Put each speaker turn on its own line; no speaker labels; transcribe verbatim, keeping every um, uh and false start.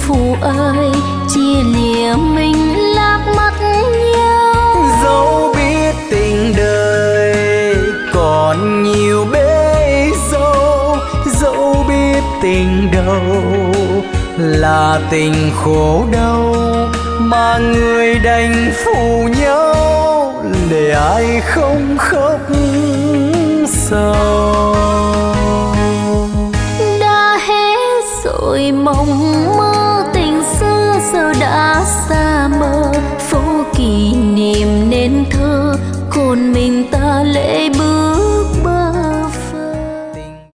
phụ ơi, chia lìa mình lạc mất nhau.
Dẫu biết tình đời còn nhiều bể dâu, dẫu biết tình đâu là tình khổ đau, mà người đành phụ nhau để ai không khóc sầu.
Đã hết rồi mộng mơ tình xưa, giờ đã xa mờ phố kỷ niệm nên thơ, hồn mình ta lệ